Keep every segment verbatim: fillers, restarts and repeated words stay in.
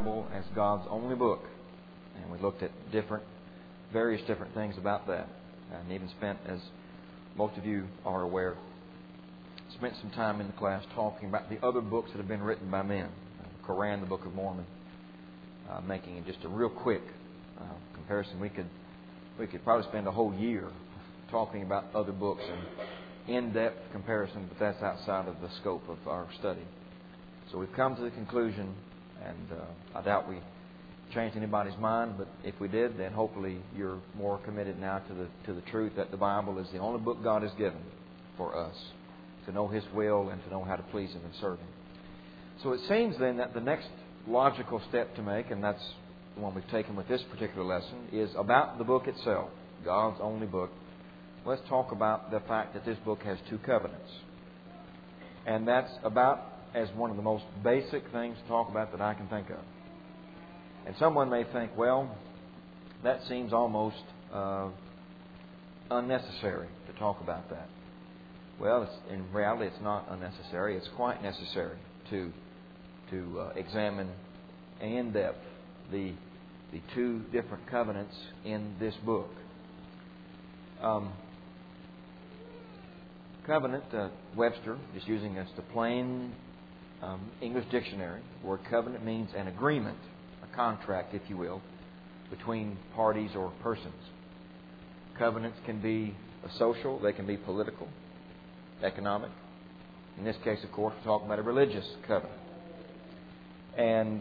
Bible as God's only book. And we looked at different, various different things about that. And even spent, as most of you are aware, spent some time in the class talking about the other books that have been written by men. The Quran, the Book of Mormon, uh, making it just a real quick uh, comparison. We could we could probably spend a whole year talking about other books and in-depth comparison, but that's outside of the scope of our study. So we've come to the conclusion, and uh, I doubt we changed anybody's mind, but if we did, then hopefully you're more committed now to the to the truth that the Bible is the only book God has given for us to know His will and to know how to please Him and serve Him. So it seems then that the next logical step to make, and that's the one we've taken with this particular lesson, is about the book itself, God's only book. Let's talk about the fact that this book has two covenants. And that's about as one of the most basic things to talk about that I can think of. And someone may think, well, that seems almost uh, unnecessary to talk about that. Well, it's, in reality, it's not unnecessary. It's quite necessary to to uh, examine in depth the the two different covenants in this book. Um, covenant, uh, Webster is using as the plain um, English dictionary. The word covenant means an agreement, a contract, if you will, between parties or persons. Covenants can be social, they can be political, economic. In this case, of course, we're talking about a religious covenant. And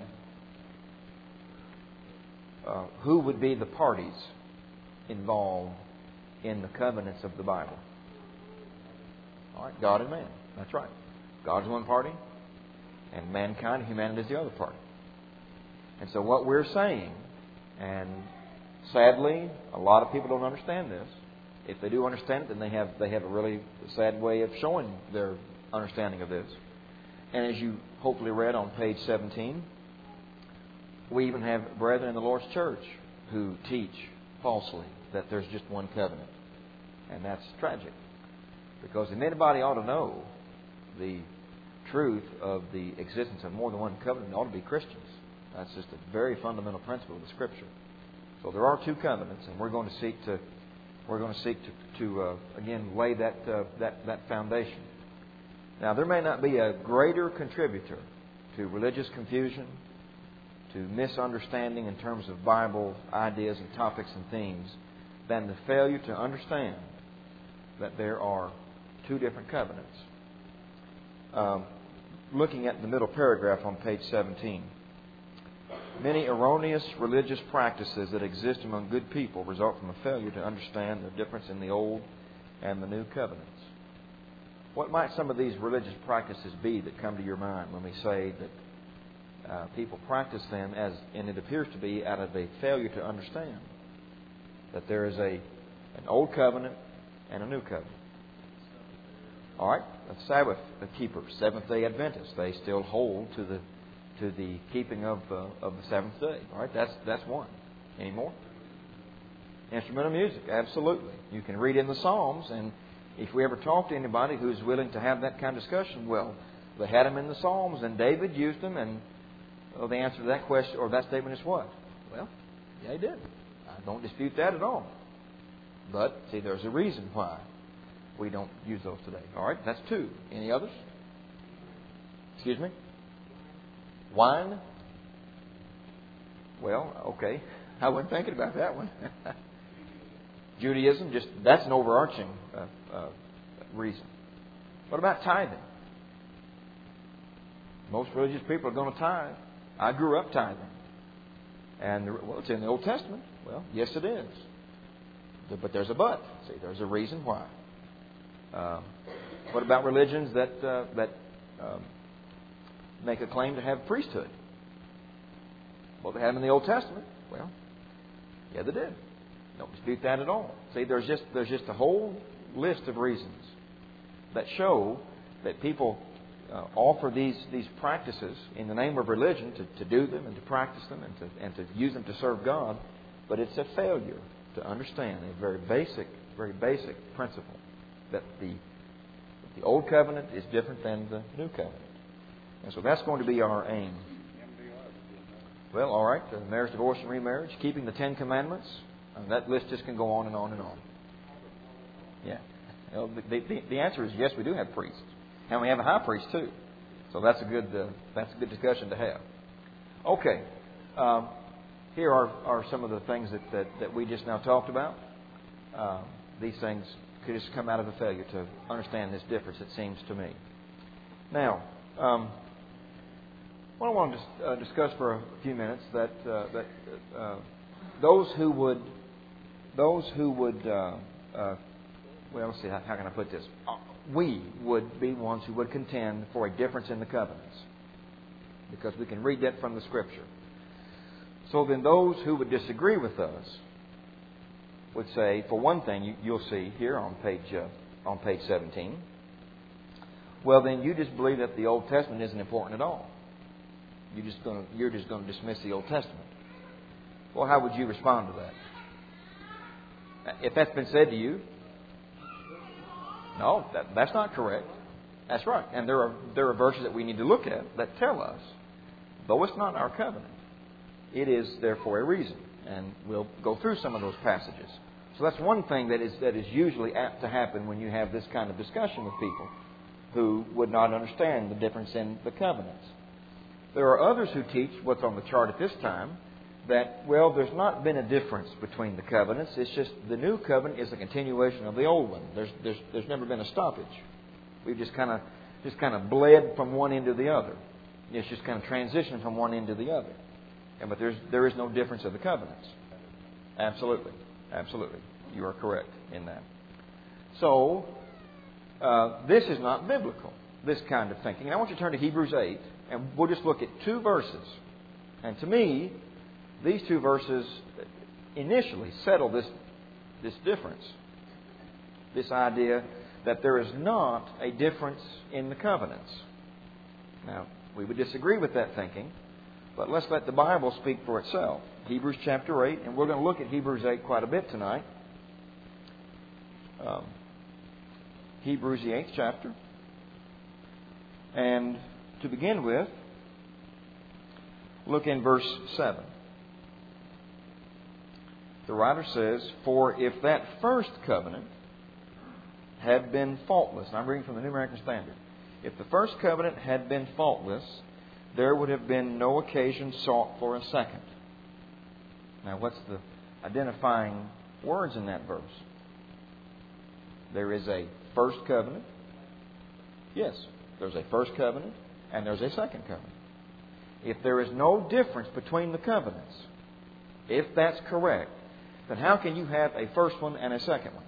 uh, who would be the parties involved in the covenants of the Bible? All right, God and man. That's right. God's one party, and mankind, humanity is the other party. And so what we're saying, and sadly, a lot of people don't understand this. If they do understand it, then they have they have a really sad way of showing their understanding of this. And as you hopefully read on page seventeen, we even have brethren in the Lord's church who teach falsely that there's just one covenant. And that's tragic. Because if anybody ought to know the truth of the existence of more than one covenant, it ought to be Christians. That's just a very fundamental principle of the Scripture. So there are two covenants, and we're going to seek to we're going to seek to, to uh, again lay that uh, that that foundation. Now, there may not be a greater contributor to religious confusion, to misunderstanding in terms of Bible ideas and topics and themes, than the failure to understand that there are two different covenants. Um, looking at the middle paragraph on page seventeen. Many erroneous religious practices that exist among good people result from a failure to understand the difference in the Old and the New Covenants. What might some of these religious practices be that come to your mind when we say that uh, people practice them as, and it appears to be out of a failure to understand that there is a an Old Covenant and a New Covenant? All right, the Sabbath keepers, Seventh-day Adventists, they still hold to the to the keeping of uh, of the seventh day. All right, that's that's one. Any more? Instrumental music, absolutely. You can read in the Psalms, and if we ever talk to anybody who's willing to have that kind of discussion, well, they had them in the Psalms, and David used them, and well, the answer to that question or that statement is what? Well, yeah, he did. I don't dispute that at all. But see, there's a reason why we don't use those today. All right, that's two. Any others? Excuse me? Wine? Well, okay. I wasn't thinking about that one. Judaism, just that's an overarching uh, uh, reason. What about tithing? Most religious people are going to tithe. I grew up tithing. And, well, it's in the Old Testament. Well, yes, it is. But there's a but. See, there's a reason why. Uh, what about religions that uh, that um, make a claim to have priesthood? Well, they had them in the Old Testament. Well, yeah, they did. Don't dispute that at all. See, there's just there's just a whole list of reasons that show that people uh, offer these these practices in the name of religion to, to do them and to practice them and to and to use them to serve God, but it's a failure to understand a very basic, very basic principle that the the Old Covenant is different than the New Covenant, and so that's going to be our aim. Well, all right, the marriage, divorce, and remarriage, keeping the Ten Commandments. And that list just can go on and on and on. Yeah. You know, the, the, the answer is yes, we do have priests. And we have a high priest, too. So that's a good uh, that's a good discussion to have. Okay. Um, here are, are some of the things that, that, that we just now talked about. Uh, these things could just come out of a failure to understand this difference, it seems to me. Now, um, what I want to dis- uh, discuss for a few minutes that uh, that uh, those who would those who would uh, uh, well, let's see, how, how can I put this? We would be ones who would contend for a difference in the covenants, because we can read that from the Scripture. So then, those who would disagree with us would say, for one thing, you, you'll see here on page uh, on page seventeen. Well, then you just believe that the Old Testament isn't important at all. You're just going to, you're just going to dismiss the Old Testament. Well, how would you respond to that? If that's been said to you, no, that, that's not correct. That's right. And there are there are verses that we need to look at that tell us, though it's not our covenant, it is there for a reason. And we'll go through some of those passages. So that's one thing that is that is usually apt to happen when you have this kind of discussion with people who would not understand the difference in the covenants. There are others who teach what's on the chart at this time, that, well, there's not been a difference between the covenants. It's just the new covenant is a continuation of the old one. There's there's there's never been a stoppage. We've just kind of just kind of bled from one end to the other. It's just kind of transitioned from one end to the other. And, but there's there is no difference of the covenants. Absolutely, absolutely, you are correct in that. So uh, this is not biblical. This kind of thinking. And I want you to turn to Hebrews eight, and we'll just look at two verses. And to me, these two verses initially settle this, this difference. This idea that there is not a difference in the covenants. Now, we would disagree with that thinking, but let's let the Bible speak for itself. Hebrews chapter eight, and we're going to look at Hebrews eight quite a bit tonight. Um, Hebrews the eighth chapter. And to begin with, look in verse seven. The writer says, "For if that first covenant had been faultless," and I'm reading from the New American Standard, "if the first covenant had been faultless, there would have been no occasion sought for a second." Now, what's the identifying words in that verse? There is a first covenant. Yes, there's a first covenant and there's a second covenant. If there is no difference between the covenants, if that's correct, then how can you have a first one and a second one?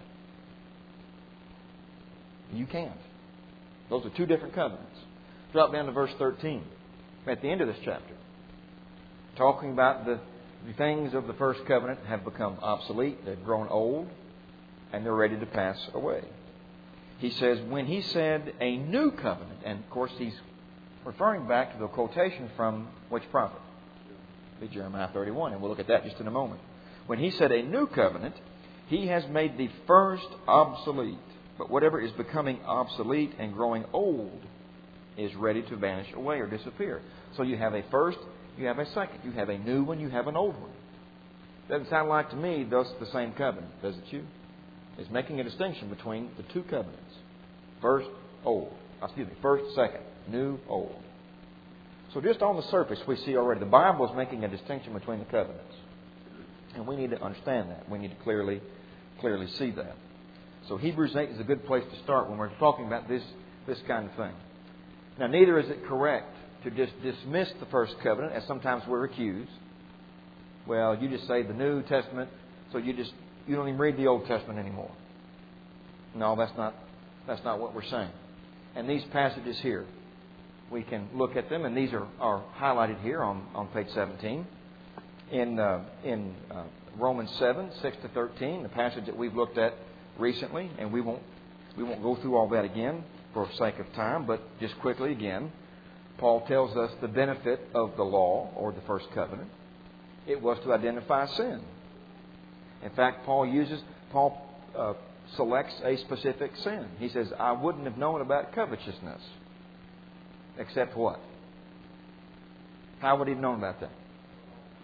You can't. Those are two different covenants. Drop down to verse thirteen, at the end of this chapter. Talking about the, the things of the first covenant have become obsolete, they've grown old, and they're ready to pass away. He says, when he said a new covenant, and of course he's referring back to the quotation from which prophet? Jeremiah thirty-one, and we'll look at that just in a moment. When he said a new covenant, he has made the first obsolete. But whatever is becoming obsolete and growing old is ready to vanish away or disappear. So you have a first, you have a second. You have a new one, you have an old one. Doesn't sound like to me that's the same covenant, does it you? It's making a distinction between the two covenants. First, old. Excuse me, first, second. New, old. So just on the surface, we see already the Bible is making a distinction between the covenants. And we need to understand that. We need to clearly, clearly see that. So Hebrews eight is a good place to start when we're talking about this, this kind of thing. Now, neither is it correct to just dismiss the first covenant, as sometimes we're accused. Well, you just say the New Testament, so you just you don't even read the Old Testament anymore. No, that's not that's not what we're saying. And these passages here, we can look at them, and these are, are highlighted here on, on page seventeen. In uh, in uh, Romans seven, six to thirteen, the passage that we've looked at recently, and we won't we won't go through all that again for sake of time, but just quickly again, Paul tells us the benefit of the law, or the first covenant. It was to identify sin. In fact, Paul uses Paul uh, selects a specific sin. He says, "I wouldn't have known about covetousness, except what? How would he have known about that?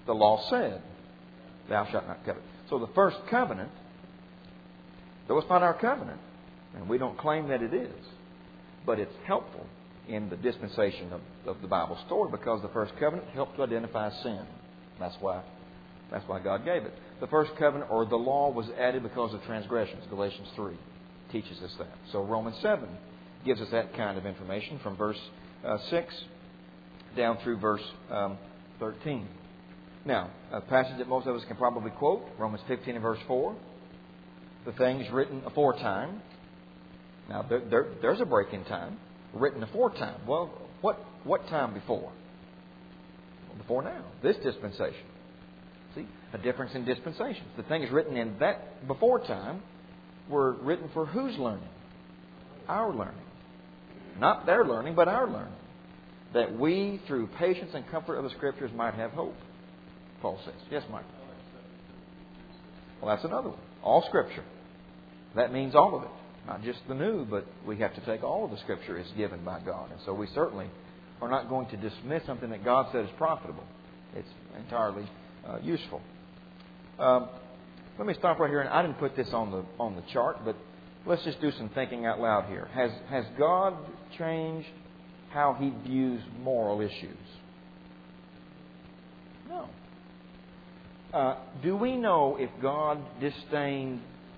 The law said, thou shalt not covet. So the first covenant, though it's not our covenant, and we don't claim that it is, but it's helpful in the dispensation of, of the Bible story because the first covenant helped to identify sin. That's why, that's why God gave it. The first covenant or the law was added because of transgressions. Galatians three teaches us that. So Romans seven gives us that kind of information from verse uh, six down through verse um, thirteen. Now, a passage that most of us can probably quote, Romans fifteen and verse four. The things written aforetime. Now, there, there, there's a break in time. Written aforetime. Well, what, what time before? Well, before now. This dispensation. See, a difference in dispensations. The things written in that before time were written for whose learning? Our learning. Not their learning, but our learning. That we, through patience and comfort of the Scriptures, might have hope. Paul says. Yes, Mike? Well, that's another one. All Scripture. That means all of it. Not just the new, but we have to take all of the Scripture as given by God. And so we certainly are not going to dismiss something that God said is profitable. It's entirely uh, useful. Um, let me stop right here. And I didn't put this on the on the chart, but let's just do some thinking out loud here. Has has God changed how He views moral issues? No. Uh, do we know if God disdained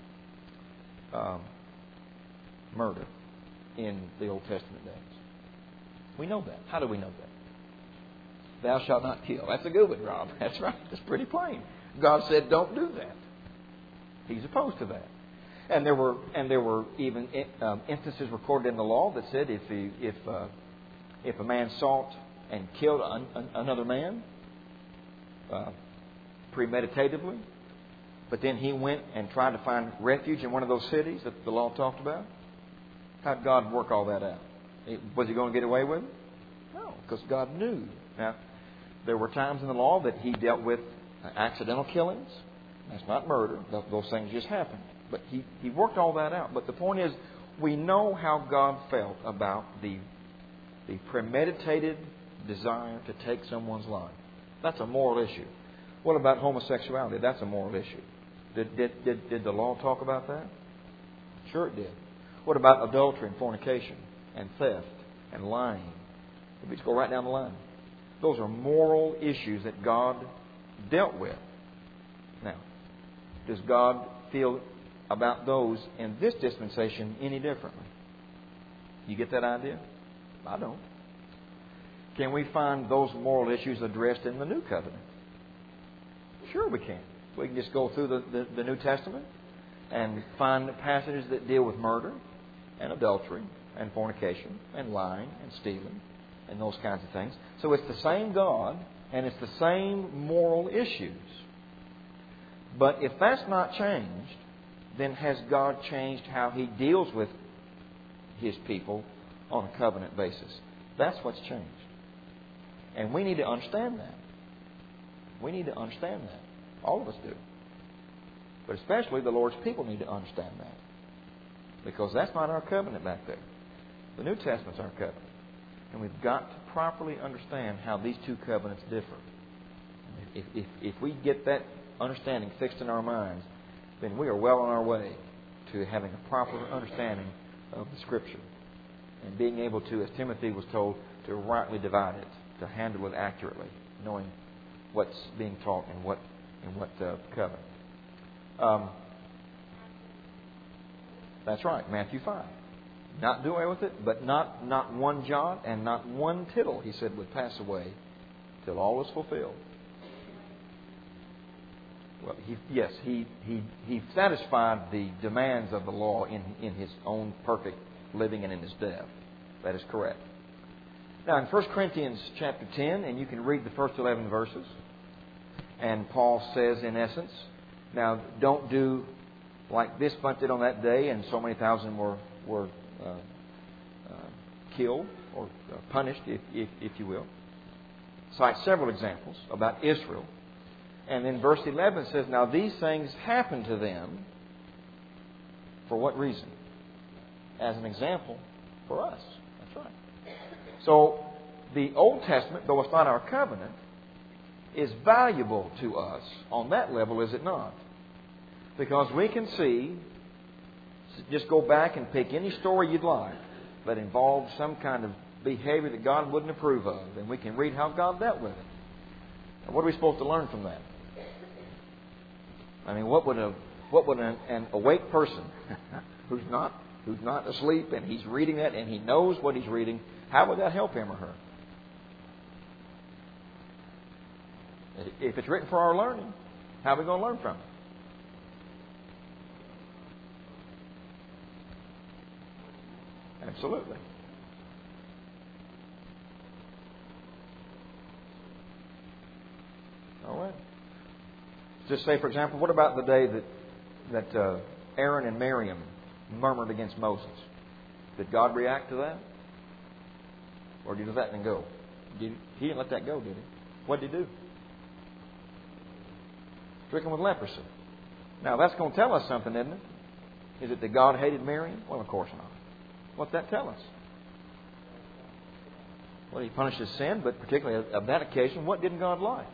um, murder in the Old Testament days? We know that. How do we know that? Thou shalt not kill. That's a good one, Rob. That's right. That's pretty plain. God said, don't do that. He's opposed to that. And there were and there were even um, instances recorded in the law that said if he, if uh, if a man sought and killed an, an, another man uh, premeditatively, but then he went and tried to find refuge in one of those cities that the law talked about, how did God work all that out? Was he going to get away with it? No, because God knew. Now, there were times in the law that He dealt with accidental killings. That's not murder. Those things just happened. But he, he worked all that out. But the point is, we know how God felt about the, the premeditated desire to take someone's life. That's a moral issue. What about homosexuality? That's a moral issue. Did, did, did, did the law talk about that? Sure it did. What about adultery and fornication and theft and lying? We just go right down the line. Those are moral issues that God dealt with. Now, does God feel about those in this dispensation any differently? You get that idea? I don't. Can we find those moral issues addressed in the New Covenant? Sure we can. We can just go through the, the, the New Testament and find passages that deal with murder and adultery and fornication and lying and stealing and those kinds of things. So it's the same God and it's the same moral issues. But if that's not changed, then has God changed how He deals with His people on a covenant basis? That's what's changed. And we need to understand that. We need to understand that. All of us do. But especially the Lord's people need to understand that. Because that's not our covenant back there. The New Testament's our covenant. And we've got to properly understand how these two covenants differ. If, if, if we get that understanding fixed in our minds, then we are well on our way to having a proper understanding of the Scripture. And being able to, as Timothy was told, to rightly divide it, to handle it accurately, knowing what's being taught in what in what uh, covenant. Um, that's right, Matthew five. Not do away with it, but not, not one jot and not one tittle, He said, would pass away till all is fulfilled. Well, he, yes, he, he, he satisfied the demands of the law in, in His own perfect living and in His death. That is correct. Now, in First Corinthians chapter ten, and you can read the first eleven verses, and Paul says, in essence, now, don't do like this bunch did on that day, and so many thousand were were uh, uh, killed or uh, punished, if, if, if you will. Cite several examples about Israel. And then verse eleven says, now these things happened to them for what reason? As an example for us. That's right. So, the Old Testament, though it's not our covenant, is valuable to us on that level, is it not? Because we can see, just go back and pick any story you'd like that involved some kind of behavior that God wouldn't approve of, and we can read how God dealt with it. And what are we supposed to learn from that? I mean, what would a what would an, an awake person who's not who's not asleep and he's reading that and he knows what he's reading, how would that help him or her? If it's written for our learning, how are we going to learn from it? Absolutely. All right. Just say, for example, what about the day that that uh, Aaron and Miriam murmured against Moses? Did God react to that? Or did he let that go? Did he, he didn't let that go, did he? What did he do? Stricken with leprosy. Now, that's going to tell us something, isn't it? Is it that God hated Miriam? Well, of course not. What's that tell us? Well, he punished his sin, but particularly of that occasion, what didn't God like?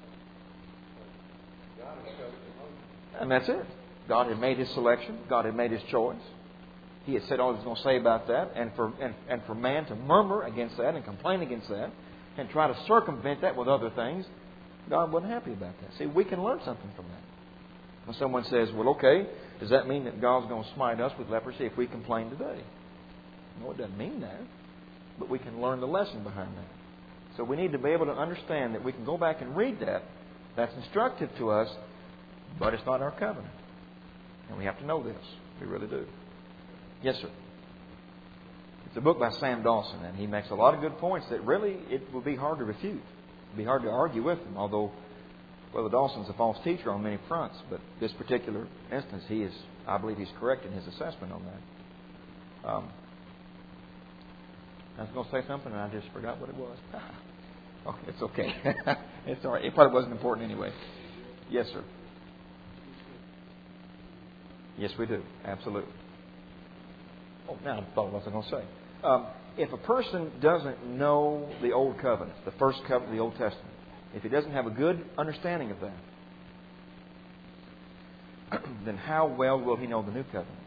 And that's it. God had made His selection. God had made His choice. He had said all He was going to say about that. And for and, and for man to murmur against that and complain against that and try to circumvent that with other things, God wasn't happy about that. See, we can learn something from that. When someone says, well, okay, does that mean that God's going to smite us with leprosy if we complain today? No, it doesn't mean that. But we can learn the lesson behind that. So we need to be able to understand that we can go back and read that. That's instructive to us, but it's not our covenant. And we have to know this. We really do. Yes, sir. It's a book by Sam Dawson, and he makes a lot of good points that really it will be hard to refute. It will be hard to argue with him, although Brother Dawson's a false teacher on many fronts. But this particular instance, he is, I believe he's correct in his assessment on that. Um, I was going to say something, and I just forgot what it was. Oh, it's okay. It's all right. It probably wasn't important anyway. Yes, sir. Yes, we do. Absolutely. Oh, now I thought what I was going to say. Um, if a person doesn't know the Old Covenant, the first covenant of the Old Testament, if he doesn't have a good understanding of that, then how well will he know the New Covenant?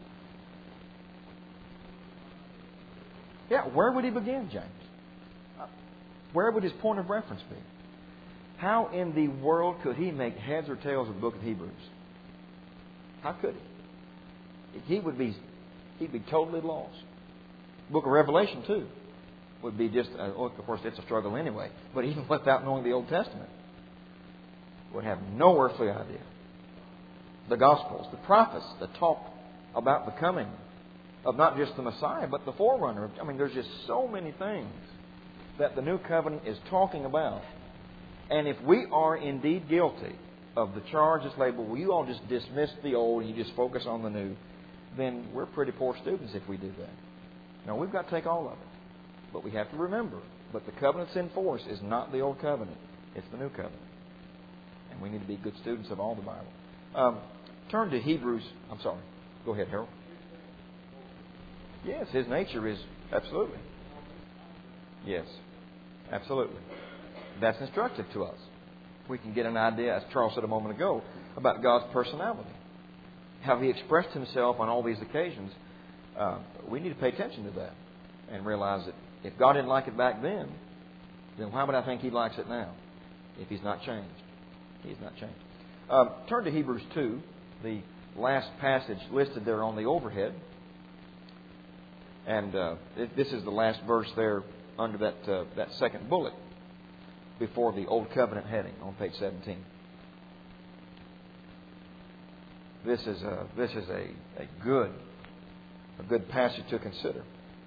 Yeah, where would he begin, James? Where would his point of reference be? How in the world could he make heads or tails of the book of Hebrews? How could he? He would be, he'd be totally lost. Book of Revelation too would be just, uh, of course, it's a struggle anyway. But even without knowing the Old Testament, would have no earthly idea. The Gospels, the prophets that talk about the coming of not just the Messiah, but the forerunner. I mean, there's just so many things that the New Covenant is talking about. And if we are indeed guilty of the charge that's labeled, well, you all just dismiss the old and you just focus on the new, then we're pretty poor students if we do that. Now, we've got to take all of it. But we have to remember, but the covenant's in force is not the Old Covenant. It's the New Covenant. And we need to be good students of all the Bible. Um, turn to Hebrews. I'm sorry. Go ahead, Harold. Yes, His nature is absolutely. Yes, absolutely. That's instructive to us. We can get an idea, as Charles said a moment ago, about God's personality. How He expressed Himself on all these occasions. Uh, we need to pay attention to that and realize that if God didn't like it back then, then why would I think He likes it now if He's not changed? He's not changed. Uh, turn to Hebrews two, the last passage listed there on the overhead. And uh, this is the last verse there under that uh, that second bullet before the Old Covenant heading on page seventeen. This is a this is a, a good a good passage to consider.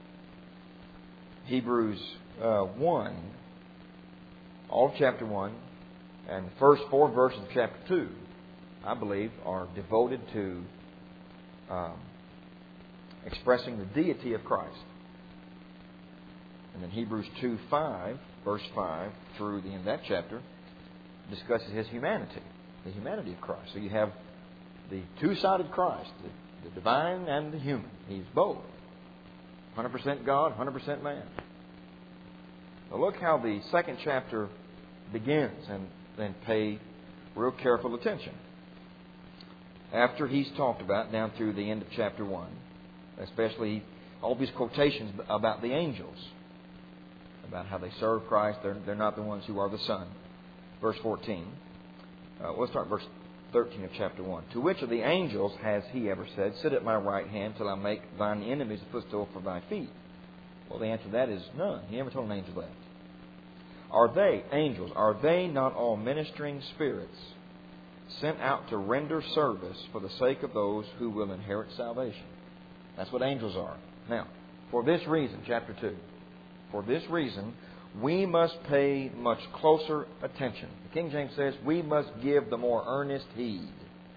Hebrews uh, one, all of chapter one, and the first four verses of chapter two, I believe, are devoted to um, expressing the deity of Christ. And then Hebrews two five, verse five, through the end of that chapter, discusses His humanity, the humanity of Christ. So you have the two-sided Christ, the, the divine and the human. He's both. one hundred percent God, one hundred percent man. Now look how the second chapter begins. And then pay real careful attention. After he's talked about down through the end of chapter one, especially all these quotations about the angels, about how they serve Christ, they're, they're not the ones who are the Son. Verse fourteen. Uh, let's start verse thirteen of chapter one. To which of the angels has he ever said, Sit at my right hand till I make thine enemies a footstool for thy feet? Well, the answer to that is none. He never told an angel that. Are they, angels, are they not all ministering spirits sent out to render service for the sake of those who will inherit salvation? That's what angels are. Now, for this reason, chapter two, for this reason, we must pay much closer attention. The King James says, we must give the more earnest heed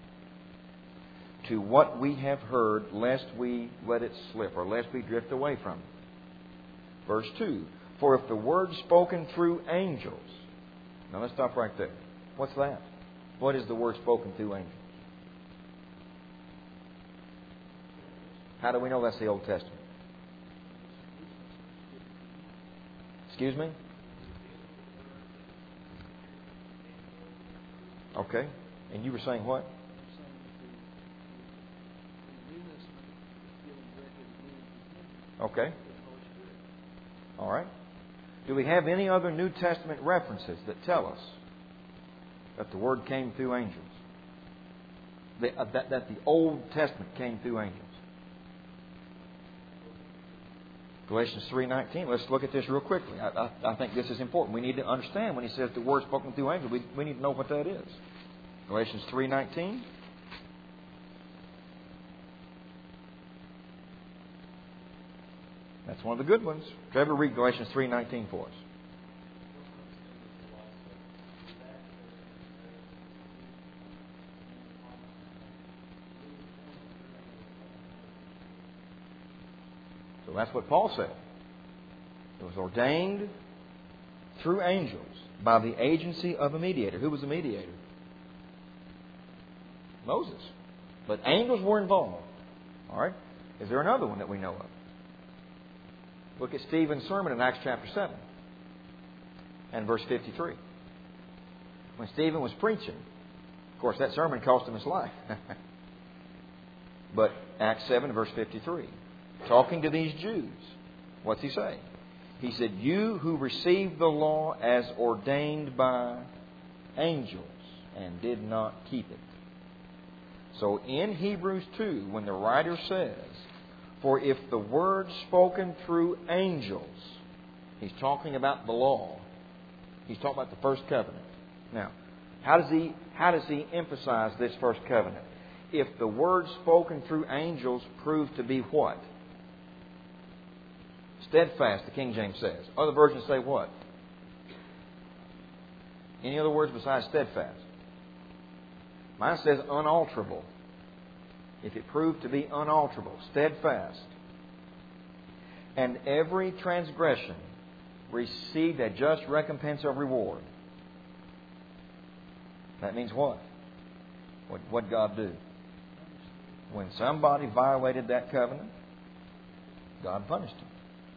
to what we have heard, lest we let it slip, or lest we drift away from it. Verse two, for if the word spoken through angels... Now let's stop right there. What's that? What is the word spoken through angels? How do we know that's the Old Testament? Excuse me? Okay. And you were saying what? Okay. All right. Do we have any other New Testament references that tell us that the Word came through angels? That, uh, that, that the Old Testament came through angels? Galatians three nineteen. Let's look at this real quickly. I, I, I think this is important. We need to understand when he says the Word spoken through angels, we, we need to know what that is. Galatians three nineteen. That's one of the good ones. Trevor, read Galatians three nineteen for us. So that's what Paul said. It was ordained through angels by the agency of a mediator. Who was the mediator? Moses. But angels were involved. All right. Is there another one that we know of? Look at Stephen's sermon in Acts chapter seven and verse fifty-three. When Stephen was preaching, of course, that sermon cost him his life. But Acts seven, verse fifty-three, talking to these Jews, what's he say? He said, you who received the law as ordained by angels and did not keep it. So in Hebrews two, when the writer says, for if the word spoken through angels, he's talking about the law. He's talking about the first covenant. Now, how does he how does he emphasize this first covenant? If the word spoken through angels proved to be what? Steadfast, the King James says. Other versions say what? Any other words besides steadfast? Mine says unalterable. If it proved to be unalterable, steadfast, and every transgression received a just recompense of reward. That means what? What what God do? When somebody violated that covenant, God punished him.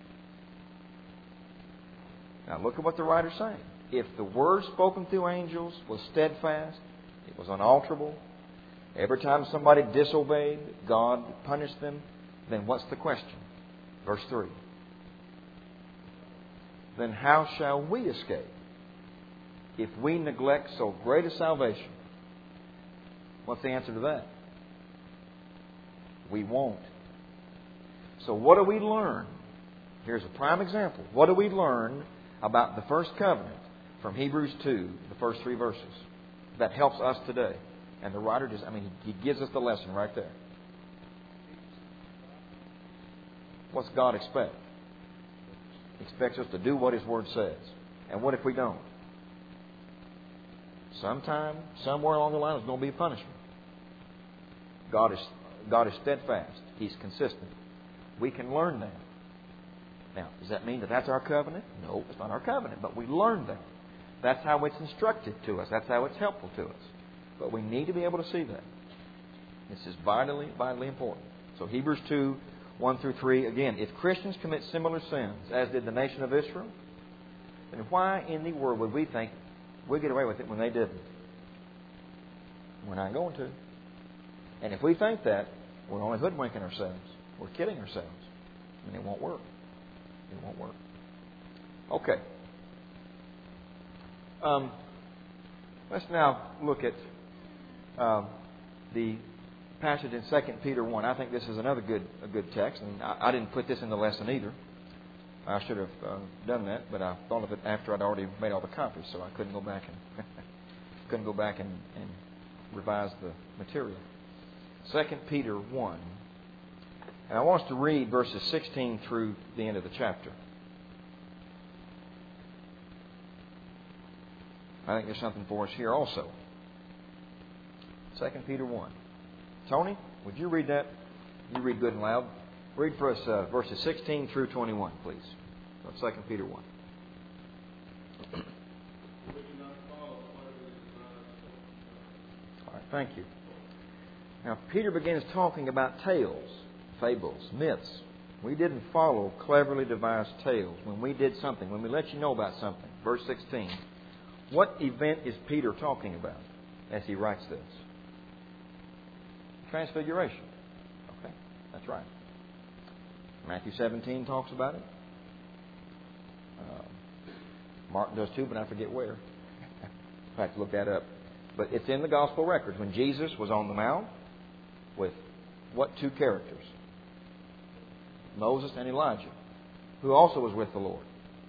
Now look at what the writer's saying. If the word spoken through angels was steadfast, it was unalterable, every time somebody disobeyed, God punished them, then what's the question? Verse three. Then how shall we escape if we neglect so great a salvation? What's the answer to that? We won't. So what do we learn? Here's a prime example. What do we learn about the first covenant from Hebrews two, the first three verses, that helps us today? And the writer just, I mean, he gives us the lesson right there. What's God expect? He expects us to do what His Word says. And what if we don't? Sometime, somewhere along the line, there's going to be a punishment. God is, God is steadfast. He's consistent. We can learn that. Now, does that mean that that's our covenant? No, it's not our covenant, but we learn that. That's how it's instructed to us. That's how it's helpful to us. But we need to be able to see that. This is vitally, vitally important. So Hebrews two, one through three, again, if Christians commit similar sins as did the nation of Israel, then why in the world would we think We get away with it when they didn't. We're not going to. And if we think that, we're only hoodwinking ourselves. We're kidding ourselves. And it won't work. It won't work. Okay. Um, let's now look at um, the passage in Second Peter one. I think this is another good a good text. And I, I didn't put this in the lesson either. I should have uh, done that, but I thought of it after I'd already made all the copies, so I couldn't go back and couldn't go back and, and revise the material. Second Peter one. And I want us to read verses sixteen through the end of the chapter. I think there's something for us here also. Second Peter one. Tony, would you read that? You read good and loud. Read for us uh, verses sixteen through twenty-one, please. Second Peter one. All right, thank you. Now, Peter begins talking about tales, fables, myths. We didn't follow cleverly devised tales when we did something, when we let you know about something. Verse sixteen. What event is Peter talking about as he writes this? Transfiguration. Okay, that's right. Matthew seventeen talks about it. Uh, Mark does too, but I forget where. I have to look that up. But it's in the gospel records when Jesus was on the Mount with what two characters? Moses and Elijah, who also was with the Lord.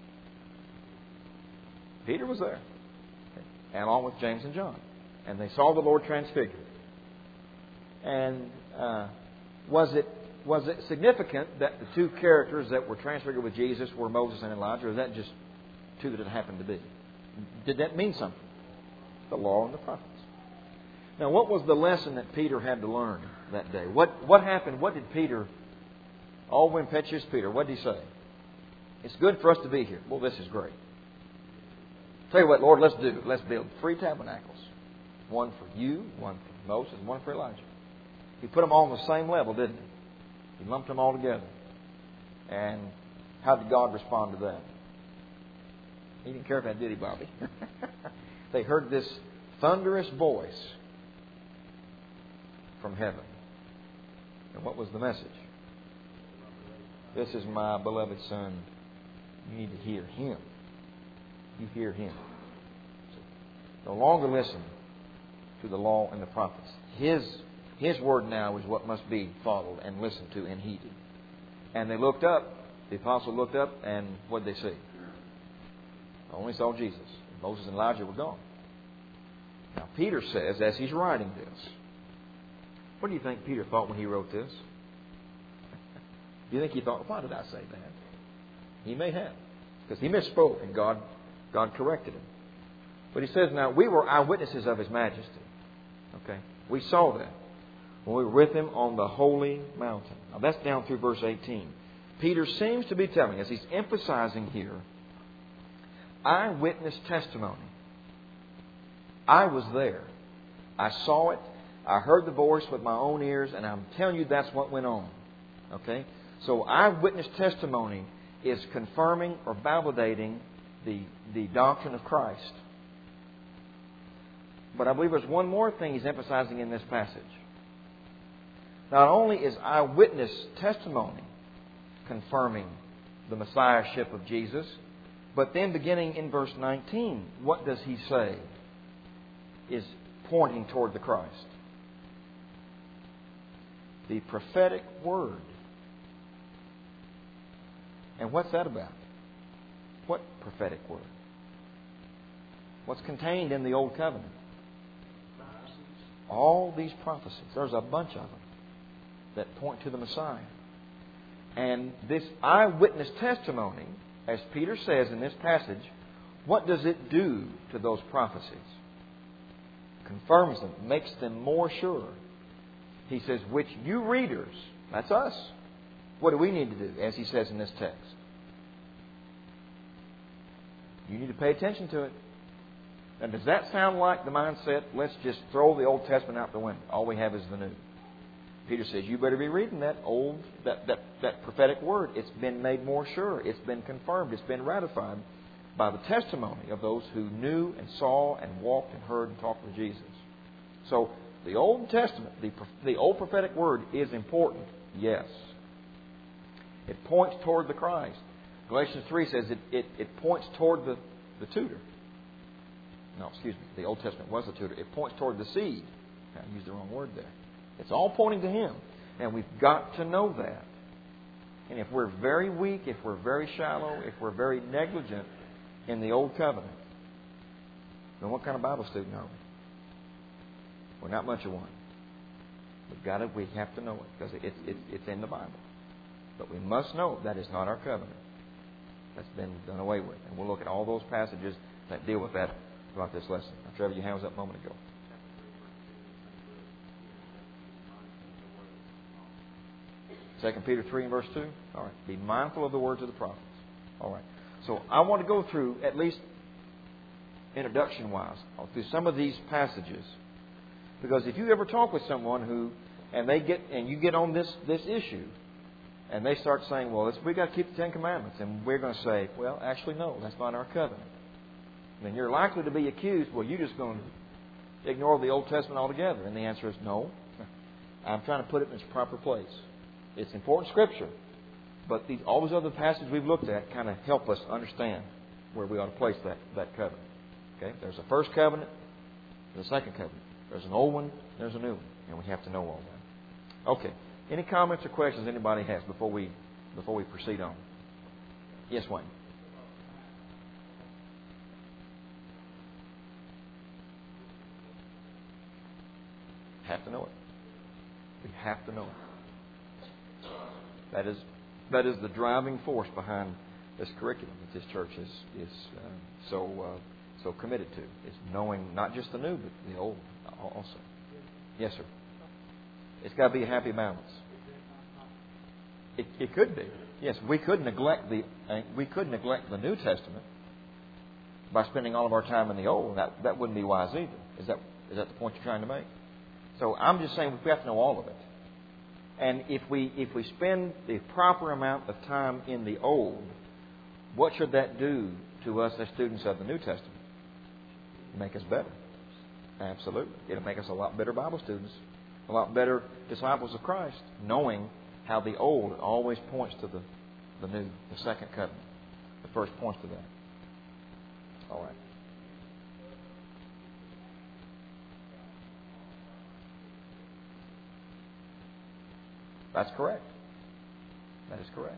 Peter was there, and along with James and John. And they saw the Lord transfigured. And uh, was it was it significant that the two characters that were transfigured with Jesus were Moses and Elijah, or is that just two that it happened to be? Did that mean something? The law and the prophets. Now, what was the lesson that Peter had to learn that day? What what happened? What did Peter, all impetuous Peter, what did he say? It's good for us to be here. Well, this is great. Tell you what, Lord, let's do. Let's build three tabernacles. One for you, one for Moses, and one for Elijah. He put them all on the same level, didn't he? He lumped them all together. And how did God respond to that? He didn't care if that did he, Bobby. They heard this thunderous voice from heaven. And what was the message? This is my beloved Son. You need to hear Him. You hear Him. So, no longer listen to the law and the prophets. His His word now is what must be followed and listened to and heeded. And they looked up. The apostle looked up, and what did they see? They only saw Jesus. Moses and Elijah were gone. Now, Peter says, as he's writing this, what do you think Peter thought when he wrote this? Do you think he thought, why did I say that? He may have. Because he misspoke, and God, God corrected him. But he says, now, we were eyewitnesses of His majesty. Okay? We saw that when we were with Him on the holy mountain. Now, that's down through verse eighteen. Peter seems to be telling us, he's emphasizing here, eyewitness testimony. I was there. I saw it. I heard the voice with my own ears, and I'm telling you that's what went on. Okay? So eyewitness testimony is confirming or validating the, the doctrine of Christ. But I believe there's one more thing he's emphasizing in this passage. Not only is eyewitness testimony confirming the Messiahship of Jesus, but then beginning in verse nineteen, what does he say is pointing toward the Christ? The prophetic word. And what's that about? What prophetic word? What's contained in the Old Covenant? All these prophecies. There's a bunch of them that point to the Messiah. And this eyewitness testimony, as Peter says in this passage, what does it do to those prophecies? Confirms them, makes them more sure. He says, which you readers, that's us. What do we need to do, as he says in this text? You need to pay attention to it. Now, does that sound like the mindset, let's just throw the Old Testament out the window. All we have is the New. Peter says, you better be reading that old, that, that, that prophetic word. It's been made more sure. It's been confirmed. It's been ratified by the testimony of those who knew and saw and walked and heard and talked with Jesus. So the Old Testament, the, the Old prophetic word is important, yes. It points toward the Christ. Galatians three says it, it, it points toward the, the tutor. No, excuse me. The Old Testament was the tutor. It points toward the seed. I used the wrong word there. It's all pointing to Him. And we've got to know that. And if we're very weak, if we're very shallow, if we're very negligent in the Old Covenant, then what kind of Bible student are we? We're not much of one. We've got to, we have to know it because it's, it's, it's in the Bible. But we must know that is not our covenant. That's been done away with. And we'll look at all those passages that deal with that throughout this lesson. Now, Trevor, your hand was up a moment ago. Second Peter three and verse two. All right. Be mindful of the words of the prophets. All right. So I want to go through, at least introduction-wise, through some of these passages. Because if you ever talk with someone who, and they get, and you get on this, this issue, and they start saying, well, we've got to keep the Ten Commandments. And we're going to say, well, actually, no, that's not our covenant. Then you're likely to be accused, well, you're just going to ignore the Old Testament altogether. And the answer is no. I'm trying to put it in its proper place. It's important Scripture. But these, all those other passages we've looked at kind of help us understand where we ought to place that, that covenant. Okay? There's a first covenant, there's a second covenant. There's an old one, there's a new one. And we have to know all that. Okay. Any comments or questions anybody has before we before we proceed on? Yes, Wayne. Have to know it. We have to know it. That is that is the driving force behind this curriculum that this church is is uh, so uh, so committed to. Is knowing not just the new but the old also. Yes, sir. It's got to be a happy balance. It, it could be. Yes, we could neglect the uh, we could neglect the New Testament by spending all of our time in the Old. That that wouldn't be wise either. Is that is that the point you're trying to make? So I'm just saying we have to know all of it. And if we if we spend the proper amount of time in the Old, what should that do to us as students of the New Testament? Make us better. Absolutely. It'll make us a lot better Bible students, a lot better disciples of Christ, knowing how the Old always points to the, the new, the second covenant. The first points to that. All right. That's correct. That is correct.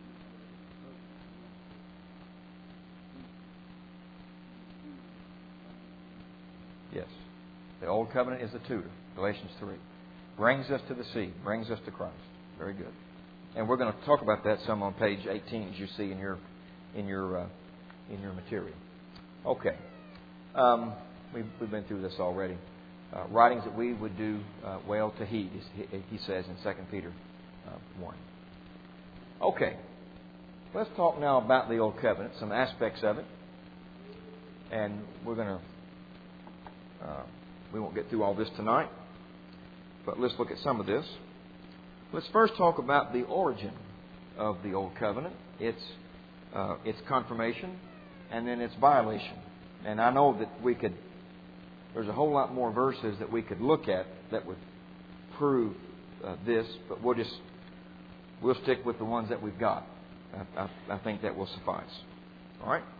Yes. The Old Covenant is the tutor. Galatians three. Brings us to the seed. Brings us to Christ. Very good. And we're going to talk about that some on page eighteen, as you see in your in your uh, in your material. Okay. Um, we've, we've been through this already. Uh, writings that we would do uh, well to heed, he says in Second Peter uh, one. Okay. Let's talk now about the Old Covenant, some aspects of it. And we're going to, uh, we won't get through all this tonight, but let's look at some of this. Let's first talk about the origin of the Old Covenant, its, uh, its confirmation, and then its violation. And I know that we could, there's a whole lot more verses that we could look at that would prove uh, this, but we'll just, we'll stick with the ones that we've got. I, I, I think that will suffice. All right?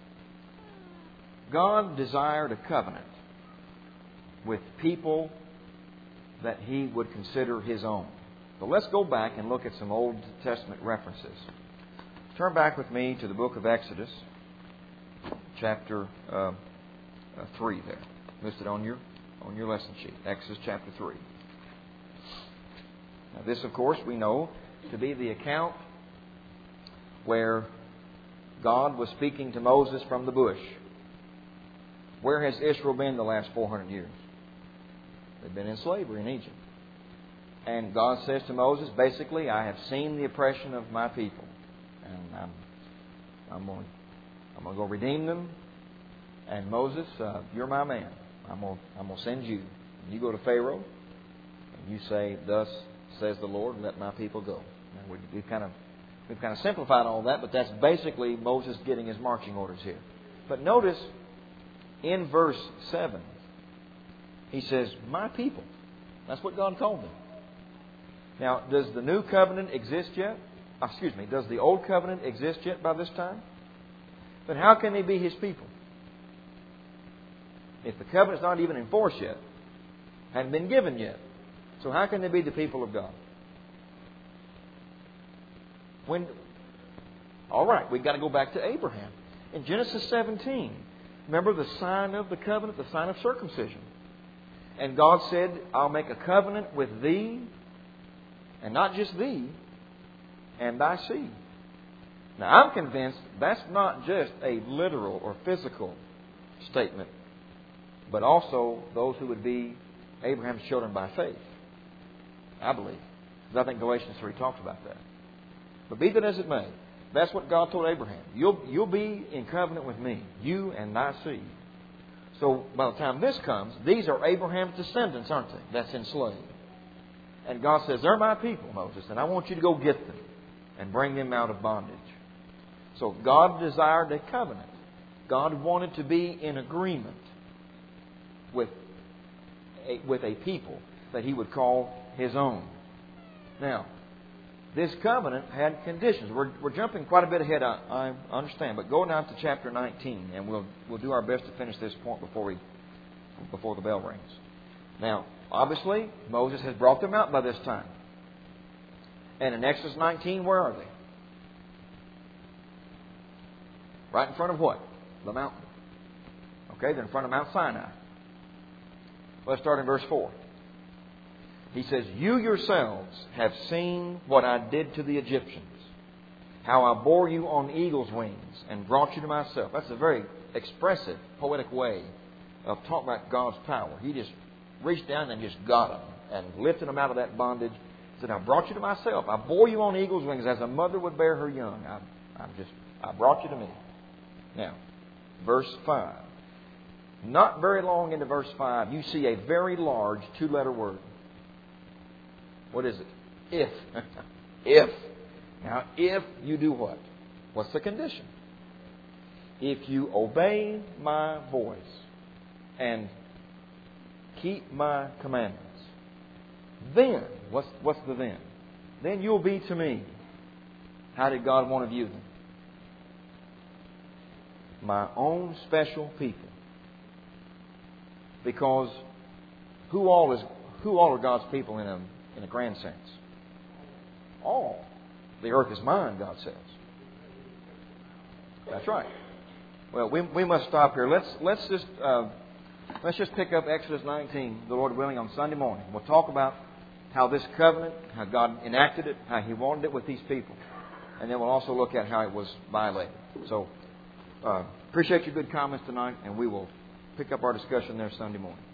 God desired a covenant with people that He would consider His own. So let's go back and look at some Old Testament references. Turn back with me to the book of Exodus, chapter uh, uh, three there. Listed on your on your lesson sheet. Exodus chapter three. Now this, of course, we know to be the account where God was speaking to Moses from the bush. Where has Israel been the last four hundred years? They've been in slavery in Egypt. And God says to Moses, basically, I have seen the oppression of my people. And I'm, I'm going I'm going to go redeem them. And Moses, uh, you're my man. I'm going I'm going to send you. And you go to Pharaoh, and you say, thus says the Lord, let my people go. And we, we kind of We've kind of simplified all that, but that's basically Moses getting his marching orders here. But notice in verse seven, he says, my people. That's what God called them. Now, does the new covenant exist yet? Excuse me, does the old covenant exist yet by this time? But how can they be His people? If the covenant's not even enforced yet, hadn't been given yet, so how can they be the people of God? When, all right, we've got to go back to Abraham. In Genesis seventeen, remember the sign of the covenant, the sign of circumcision. And God said, I'll make a covenant with thee, and not just thee, and thy seed. Now, I'm convinced that's not just a literal or physical statement, but also those who would be Abraham's children by faith. I believe. Because I think Galatians three talks about that. But be that as it may, that's what God told Abraham. You'll, you'll be in covenant with me, you and thy seed. So by the time this comes, these are Abraham's descendants, aren't they? That's enslaved. And God says, they're my people, Moses, and I want you to go get them and bring them out of bondage. So God desired a covenant. God wanted to be in agreement with a, with a people that He would call His own. Now, this covenant had conditions. We're, we're jumping quite a bit ahead, I, I understand. But go now to chapter nineteen, and we'll we'll do our best to finish this point before we before the bell rings. Now, obviously, Moses has brought them out by this time. And in Exodus nineteen, where are they? Right in front of what? The mountain. Okay, they're in front of Mount Sinai. Let's start in verse four. He says, you yourselves have seen what I did to the Egyptians, how I bore you on eagle's wings and brought you to myself. That's a very expressive, poetic way of talking about God's power. He just reached down and just got them and lifted them out of that bondage. He said, I brought you to myself. I bore you on eagle's wings as a mother would bear her young. I, I just, I brought you to me. Now, verse five. Not very long into verse five, you see a very large two-letter word. What is it? If. If. Now, if you do what? What's the condition? If you obey my voice and keep my commandments, then, what's, what's the then? Then you'll be to me. How did God want to view them? My own special people. Because who all is who all are God's people in a in a grand sense? All. The earth is mine, God says. That's right. Well, we we must stop here. Let's let's just uh, let's just pick up Exodus nineteen, the Lord willing, on Sunday morning. We'll talk about how this covenant, how God enacted it, how He wanted it with these people, and then we'll also look at how it was violated. So, uh, appreciate your good comments tonight, and we will pick up our discussion there Sunday morning.